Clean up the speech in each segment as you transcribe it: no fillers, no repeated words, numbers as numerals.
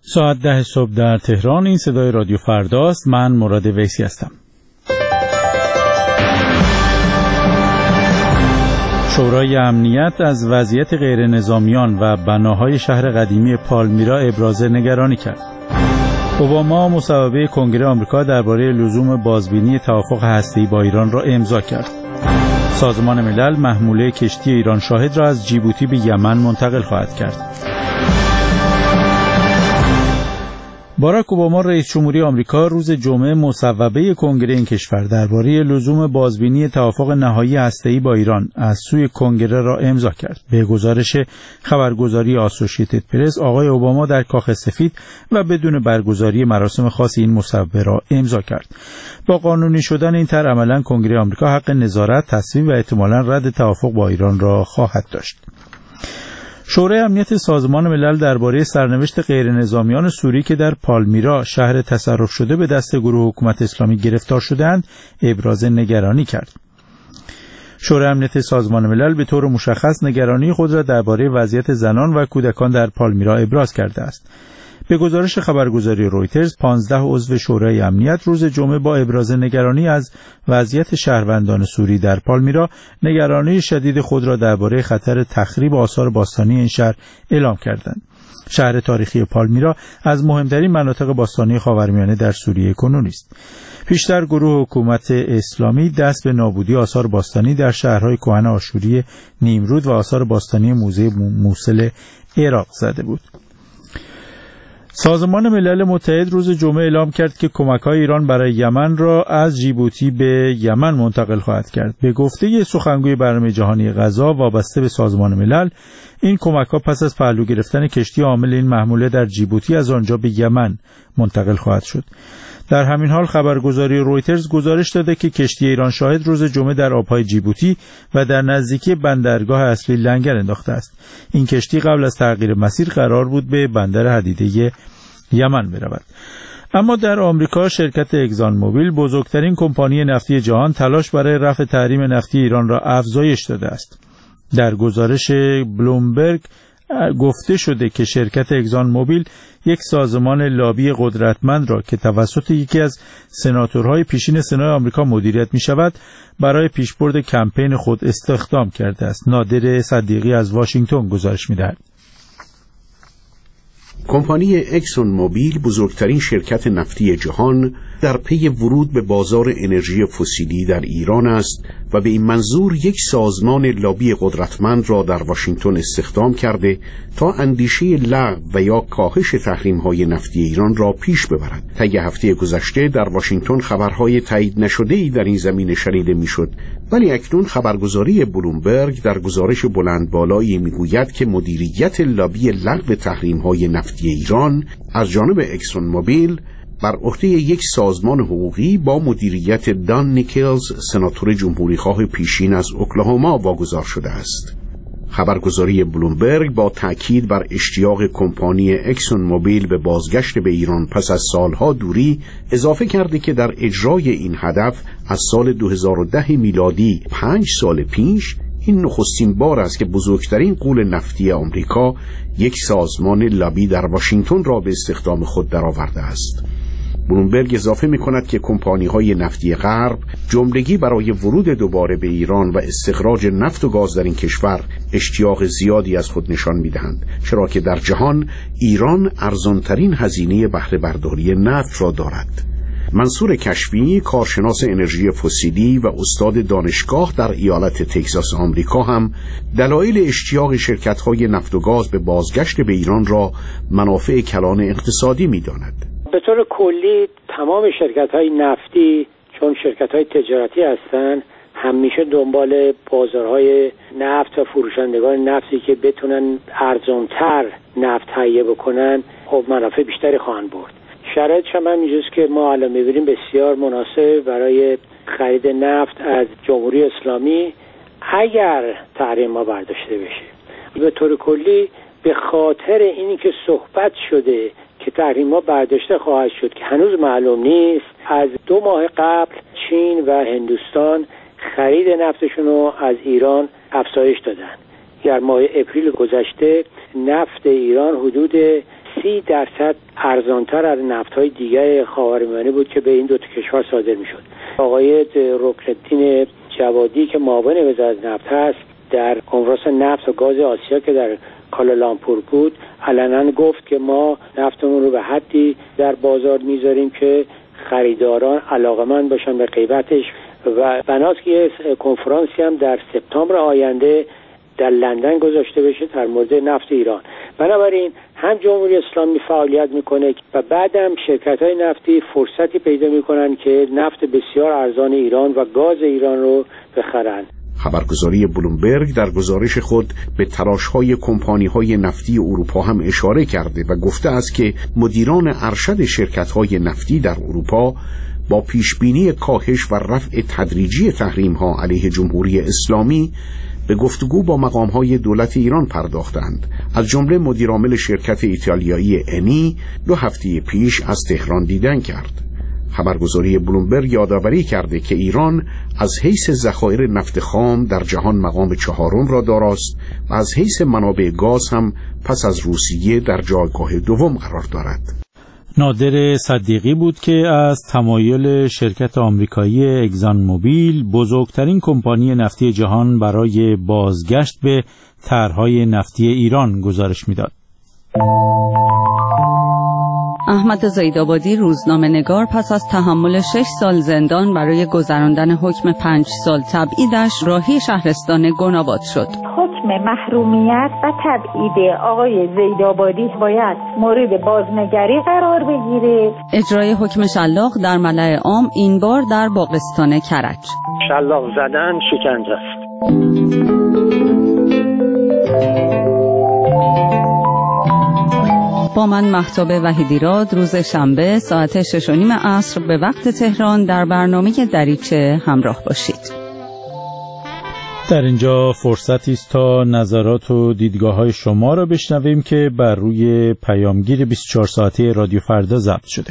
ساعت 10 صبح در تهران. این صدای رادیو فرداست. من مراد ویسی هستم. شورای امنیت از وضعیت غیر نظامیان و بناهای شهر قدیمی پالمیرا ابراز نگرانی کرد. اوباما مصوبه کنگره آمریکا درباره لزوم بازبینی توافق هسته‌ای با ایران را امضا کرد. سازمان ملل محموله کشتی ایران شاهد را از جیبوتی به یمن منتقل خواهد کرد. باراک اوباما رئیس جمهوری آمریکا روز جمعه مصوبه کنگره این کشور درباره لزوم بازبینی توافق نهایی هسته‌ای با ایران از سوی کنگره را امضا کرد. به گزارش خبرگزاری آسوشیتد پرس، آقای اوباما در کاخ سفید و بدون برگزاری مراسم خاصی این مصوبه را امضا کرد. با قانونی شدن این طرح عملاً کنگره آمریکا حق نظارت، تصویب و احتمالاً رد توافق با ایران را خواهد داشت. شورای امنیت سازمان ملل درباره سرنوشت غیرنظامیان سوری که در پالمیرا شهر تصرف شده به دست گروه حکومت اسلامی گرفتار شدند ابراز نگرانی کرد. شورای امنیت سازمان ملل به طور مشخص نگرانی خود را درباره وضعیت زنان و کودکان در پالمیرا ابراز کرده است. به گزارش خبرگزاری رویترز، 15 عضو شورای امنیت روز جمعه با ابراز نگرانی از وضعیت شهروندان سوری در پالمیرا، نگرانی شدید خود را درباره خطر تخریب آثار باستانی این شهر اعلام کردند. شهر تاریخی پالمیرا از مهمترین مناطق باستانی خاورمیانه در سوریه کنونی است. پیشتر گروه حکومت اسلامی دست به نابودی آثار باستانی در شهرهای کهن آشوری نیمرود و آثار باستانی موزه موصل عراق زده بود. سازمان ملل متحد روز جمعه اعلام کرد که کمک‌های ایران برای یمن را از جیبوتی به یمن منتقل خواهد کرد. به گفته سخنگوی برنامه جهانی غذا وابسته به سازمان ملل، این کمک‌ها پس از پهلو گرفتن کشتی حامل این محموله در جیبوتی از آنجا به یمن منتقل خواهد شد. در همین حال خبرگزاری رویترز گزارش داده که کشتی ایران شاهد روز جمعه در آبهای جیبوتی و در نزدیکی بندرگاه اصلی لنگر انداخته است. این کشتی قبل از تغییر مسیر قرار بود به بندر حدیده یمن برود. اما در آمریکا شرکت اگزان موبیل، بزرگترین کمپانی نفتی جهان، تلاش برای رفع تحریم نفتی ایران را افزایش داده است. در گزارش بلومبرگ گفته شده که شرکت اگزان موبیل یک سازمان لابی قدرتمند را که توسط یکی از سناتورهای پیشین سنای آمریکا مدیریت می شود برای پیشبرد کمپین خود استخدام کرده است. نادر صدیقی از واشنگتن گزارش می دهد. کمپانی اکسون موبیل، بزرگترین شرکت نفتی جهان، در پی ورود به بازار انرژی فسیلی در ایران است و به این منظور یک سازمان لابی قدرتمند را در واشنگتن استخدام کرده تا اندیشه لغو و یا کاهش تحریم‌های نفتی ایران را پیش ببرد. طی هفته گذشته در واشنگتن خبرهای تایید نشده‌ای در این زمینه شنیده می‌شد، ولی اکنون خبرگزاری بلومبرگ در گزارش بلند بالایی می‌گوید که مدیریت لابی لغو تحریم‌های نفتی ایران از جانب اکسون موبیل بر عهده یک سازمان حقوقی با مدیریت دان نیکلز، سناتور جمهوریخواه پیشین از اوکلاهوما واگذار شده است. خبرگزاری بلومبرگ با تأکید بر اشتیاق کمپانی اکسون موبیل به بازگشت به ایران پس از سالها دوری اضافه کرده که در اجرای این هدف از سال 2010 میلادی 5 سال پیش این نخستین بار است که بزرگترین غول نفتی آمریکا یک سازمان لابی در واشنگتن را به استخدام خود درآورده است. بلومبرگ اضافه می‌کند که کمپانی‌های نفتی غرب جملگی برای ورود دوباره به ایران و استخراج نفت و گاز در این کشور اشتیاق زیادی از خود نشان می‌دهند، چرا که در جهان ایران ارزان‌ترین هزینه بهره برداری نفت را دارد. منصور کشفی، کارشناس انرژی فسیلی و استاد دانشگاه در ایالت تگزاس آمریکا، هم دلایل اشتیاق شرکت‌های نفت و گاز به بازگشت به ایران را منافع کلان اقتصادی می‌داند. به طور کلی تمام شرکت‌های نفتی چون شرکت‌های تجارتی هستند همیشه دنبال بازارهای نفت و فروشندگان نفتی که بتونن ارزان‌تر نفت تهیه بکنن، خب منافع بیشتری خواهند برد. شرایطش هم اینجاست که ما الان می‌بینیم بسیار مناسب برای خرید نفت از جمهوری اسلامی اگر تحریم ما برداشته بشه. به طور کلی به خاطر اینی که صحبت شده که تحریم ها برداشته خواهد شد که هنوز معلوم نیست، از 2 ماه قبل چین و هندوستان خرید نفتشون رو از ایران افزایش دادن. در ماه اپریل گذشته نفت ایران حدود 30% ارزانتر از نفت‌های دیگر خاورمیانه بود که به این دو کشور صادر می‌شد. آقای رکن‌الدین جوادی که معاون وزارت نفت هست در کنفرانس نفت و گاز آسیا که در کالالامپور بود علنا گفت که ما نفتمون رو به حدی در بازار میذاریم که خریداران علاقمند باشن به قیمتش و بناست که یه کنفرانسی هم در سپتامبر آینده در لندن گذاشته بشه در مورد نفت ایران. بنابراین هم جمهوری اسلامی فعالیت میکنه و بعدم شرکت‌های نفتی فرصتی پیدا میکنن که نفت بسیار ارزان ایران و گاز ایران رو بخرن. خبرگزاری بلومبرگ در گزارش خود به تلاش‌های کمپانی‌های نفتی اروپا هم اشاره کرده و گفته است که مدیران ارشد شرکت‌های نفتی در اروپا با پیشبینی کاهش و رفع تدریجی تحریم‌ها علیه جمهوری اسلامی به گفتگو با مقام‌های دولت ایران پرداختند. از جمله مدیرعامل شرکت ایتالیایی انی 2 هفته پیش از تهران دیدن کرد. خبرگزاری بلومبرگ یادآوری کرده که ایران از حیث ذخایر نفت خام در جهان مقام 4 را داراست و از حیث منابع گاز هم پس از روسیه در جایگاه 2 قرار دارد. نادر صدیقی بود که از تمایل شرکت آمریکایی اگزان موبیل، بزرگترین کمپانی نفتی جهان، برای بازگشت به طرح‌های نفتی ایران گزارش می‌داد. احمد زیدآبادی، روزنامه‌نگار، پس از تحمل 6 سال زندان برای گذراندن حکم 5 سال تبعیدش راهی شهرستان گناباد شد. حکم محرومیت و تبعید آقای زیدآبادی باید مورد بازنگری قرار بگیره. اجرای حکم شلاق در ملأ عام، این بار در باغستان کرج. شلاق زدن شکنجه است. با من مهتاب وحیدیراد، روز شنبه ساعت 6:30 عصر به وقت تهران در برنامه دریچه همراه باشید. در اینجا فرصتی است تا نظرات و دیدگاه‌های شما را بشنویم که بر روی پیامگیر 24 ساعته رادیو فردا ضبط شده.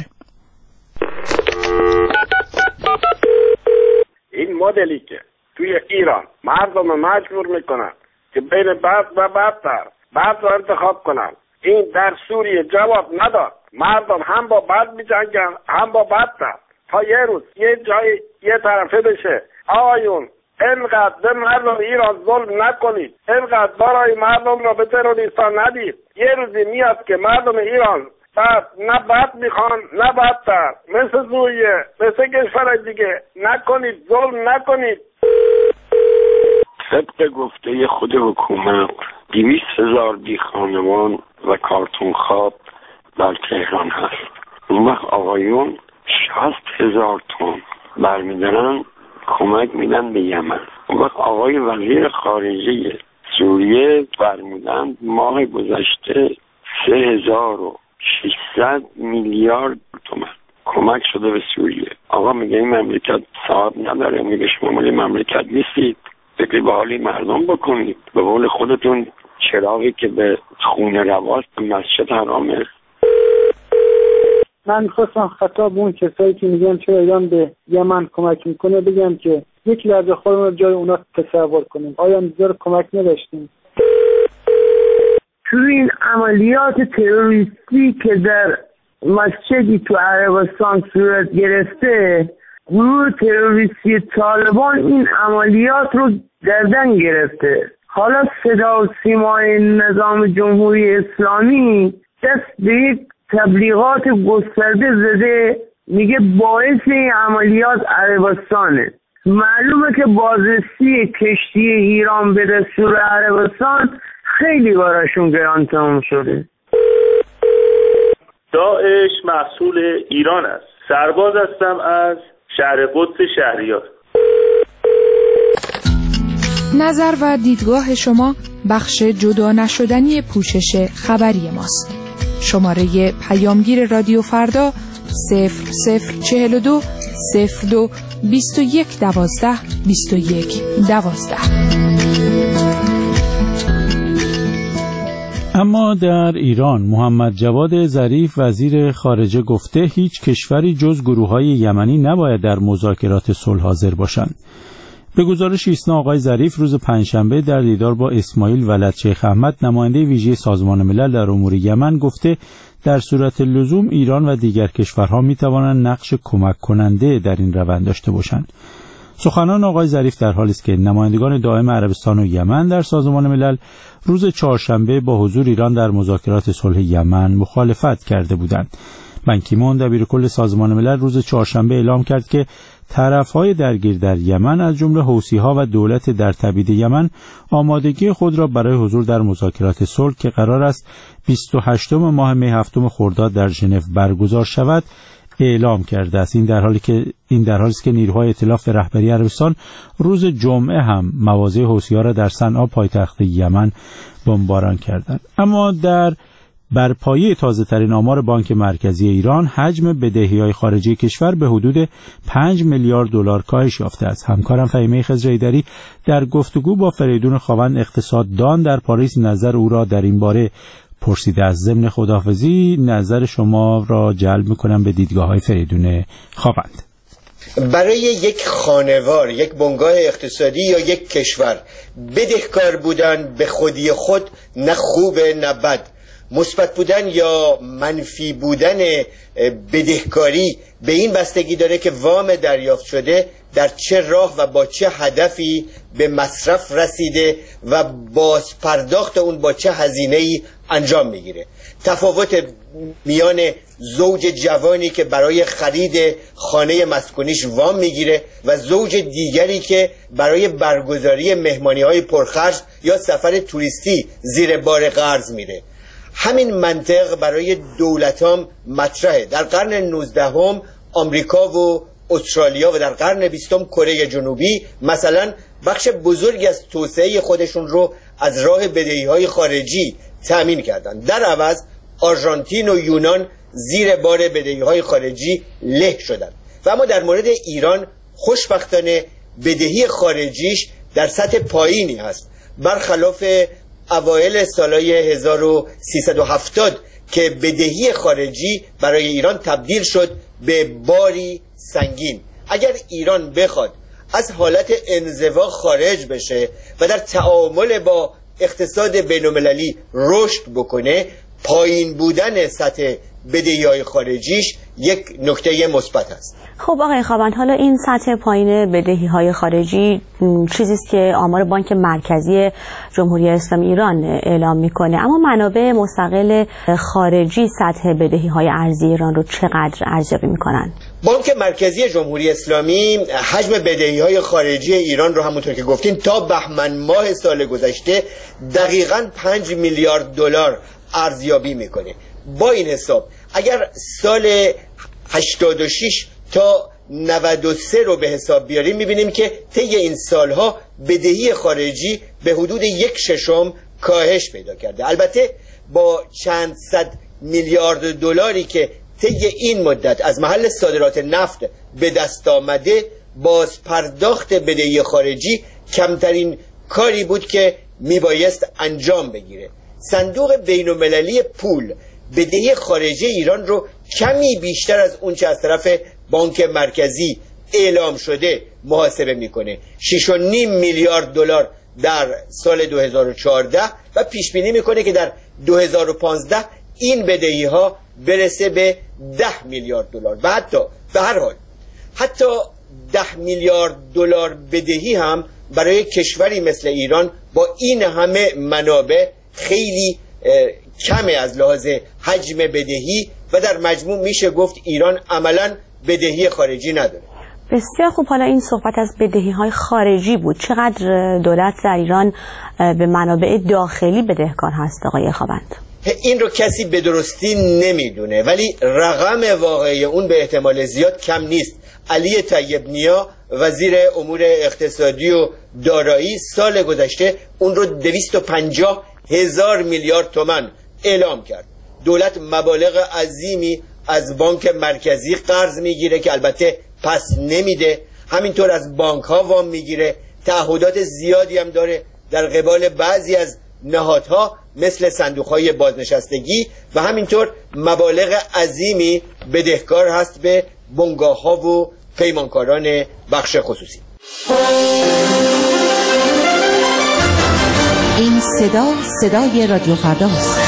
این مدلی که توی ایران مردم مجبور میکنن که بین بد و بدتر بد رو انتخاب کنن، این در سوریه جواب نداد. مردم هم با بد می‌جنگن هم با بدتر، تا یه روز یه جای یه طرفه بشه آقایون اینقدر به مردم ایران ظلم نکنید، اینقدر برای مردم را به تروریستان ندید. یه روزی میاد که مردم ایران بعد نه بد میخوان نه بدتر، مثل سوریه مثل کشور دیگه نکنید، ظلم نکنید. طبق گفته خود حکومت 200,000 بی خانمان و کارتون خواب در تهران هست. اون وقت آقایون 60,000 تن برمیدارن کمک میدن به یمن. اون وقت آقای وزیر خارجه سوریه فرمودن ماه گذشته 3,600 میلیارد تومان کمک شده به سوریه. آقا میگه این مملکت صاحب نداره، میگه شما مال مملکت نیستید، فکر به حالی مردم بکنید. به قول خودتون چراغی که به خونه رواست به مسجد حرامه. من می‌خواستم خطاب اون کسایی که میگن چرا ایران به یمن کمک میکنه بگم که یک لحظه خودمون رو جای اونا تصور کنیم. آیا انتظار کمک نداشتیم؟ تو این عملیات تروریستی که در مسجدی تو عربستان صورت گرفته، گروه تروریستی طالبان این عملیات رو گردن گرفته. حالا صدا و سیمای نظام جمهوری اسلامی دست به یک تبلیغات گسترده زده، میگه باعث این عملیات عربستانه. معلومه که بازرسی کشتی ایران به دستور عربستان خیلی براشون گران تمام شده. داعش محصول ایران است. سرباز هستم از شهر قدس شهریار. نظر و دیدگاه شما بخش جدا نشدنی پوشش خبری ماست. شماره پیامگیر رادیو فردا 0042 02 21 12 21 12. اما در ایران محمد جواد ظریف وزیر خارجه گفته هیچ کشوری جز گروه‌های یمنی نباید در مذاکرات صلح حاضر باشند. به گزارش ایسنا آقای ظریف روز پنجشنبه در دیدار با اسماعیل ولد شیخ احمد نماینده ویژه سازمان ملل در امور یمن گفته در صورت لزوم ایران و دیگر کشورها می‌توانند نقش کمک کننده در این روند داشته باشند. سخنان آقای ظریف در حالی است که نمایندگان دائم عربستان و یمن در سازمان ملل روز چهارشنبه با حضور ایران در مذاکرات صلح یمن مخالفت کرده بودند. بن کی مون دبیرکل سازمان ملل روز چهارشنبه اعلام کرد که طرف‌های درگیر در یمن از جمله حوثی‌ها و دولت در تبعید یمن آمادگی خود را برای حضور در مذاکرات صلح که قرار است 28 ماه می 7 خرداد در ژنو برگزار شود اعلام کرده است. این در حالی است که نیروهای ائتلاف رهبری عربستان روز جمعه هم مواضع حوثی‌ها را در صنعا پایتخت یمن بمباران کردند. اما بر پایه تازه‌ترین آمار بانک مرکزی ایران حجم بدهی‌های خارجی کشور به حدود 5 میلیارد دلار کاهش یافته است. همکارم فهیمه خضرایدری در گفتگو با فریدون خاوند اقتصاددان در پاریس نظر او را در این باره پرسیده است. ضمن خداحافظی نظر شما را جلب می‌کنم به دیدگاه‌های فریدون خاوند. برای یک خانوار، یک بنگاه اقتصادی یا یک کشور بدهکار بودن به خودی خود نه خوبه نه بد. مثبت بودن یا منفی بودن بدهکاری به این بستگی داره که وام دریافت شده در چه راه و با چه هدفی به مصرف رسیده و باز پرداخت اون با چه هزینه‌ای انجام میگیره. تفاوت میان زوج جوانی که برای خرید خانه مسکونیش وام میگیره و زوج دیگری که برای برگزاری مهمانی‌های پرخرج یا سفر توریستی زیر بار قرض میره. همین منطق برای دولتام مطرحه. در قرن 19 آمریکا و استرالیا و در قرن 20 کره جنوبی مثلا بخش بزرگی از توسعه خودشون رو از راه بدهی‌های خارجی تأمین کردند. در عوض آرژانتین و یونان زیر بار بدهی‌های خارجی له شدند. و اما در مورد ایران خوشبختانه بدهی خارجیش در سطح پایینی هست، برخلاف اوایل سالهای 1370 که بدهی خارجی برای ایران تبدیل شد به باری سنگین. اگر ایران بخواد از حالت انزوا خارج بشه و در تعامل با اقتصاد بین‌المللی رشد بکنه، پایین بودن سطح بدهی‌های خارجیش یک نکته مثبت است. خب آقای خاوند، حالا این سطح پایین بدهی‌های خارجی چیزی است که آمار بانک مرکزی جمهوری اسلامی ایران اعلام میکنه، اما منابع مستقل خارجی سطح بدهی‌های ارزی ایران رو چقدر ارزیابی میکنن؟ بانک مرکزی جمهوری اسلامی حجم بدهی‌های خارجی ایران رو همونطور که گفتین تا بهمن ماه سال گذشته دقیقاً 5 میلیارد دلار ارزیابی میکنه. با این حساب اگر سال 86 تا 93 رو به حساب بیاریم میبینیم که طی این سالها بدهی خارجی به حدود 1/6 کاهش پیدا کرده. البته با چند صد میلیارد دلاری که طی این مدت از محل صادرات نفت به دست آمده، باز پرداخت بدهی خارجی کمترین کاری بود که میبایست انجام بگیره. صندوق بین‌المللی پول بدهی خارجی ایران رو کمی بیشتر از اون چه از طرف بانک مرکزی اعلام شده محاسبه میکنه، 6.5 میلیارد دلار در سال 2014 و پیش بینی میکنه که در 2015 این بدهی ها برسه به 10 میلیارد دلار و حتی به هر حال حتی 10 میلیارد دلار بدهی هم برای کشوری مثل ایران با این همه منابع خیلی کمه از لحاظ حجم بدهی و در مجموع میشه گفت ایران عملاً بدهی خارجی نداره. بسیار خوب. حالا این صحبت از بدهی‌های خارجی بود. چقدر دولت در ایران به منابع داخلی بدهکار هست آقای خاوند؟ این رو کسی به درستی نمیدونه، ولی رقم واقعی اون به احتمال زیاد کم نیست. علی طیب نیا وزیر امور اقتصادی و دارایی سال گذشته اون رو 250,000 میلیارد تومان اعلام کرد. دولت مبالغ عظیمی از بانک مرکزی قرض میگیره که البته پس نمیده، همینطور از بانک ها وام میگیره، تعهدات زیادی هم داره در قبال بعضی از نهادها مثل صندوق های بازنشستگی و همینطور مبالغ عظیمی بدهکار هست به بنگاه ها و پیمانکاران بخش خصوصی. این صدای رادیو فرداست.